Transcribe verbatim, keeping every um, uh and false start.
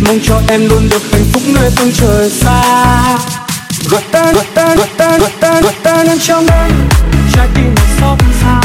mong cho em luôn được hạnh phúc nơi phương trời xa. Gọi tên, gọi tên, gọi tên, gọi tên, gọi tên em trong đêm, trái tim một xót xa.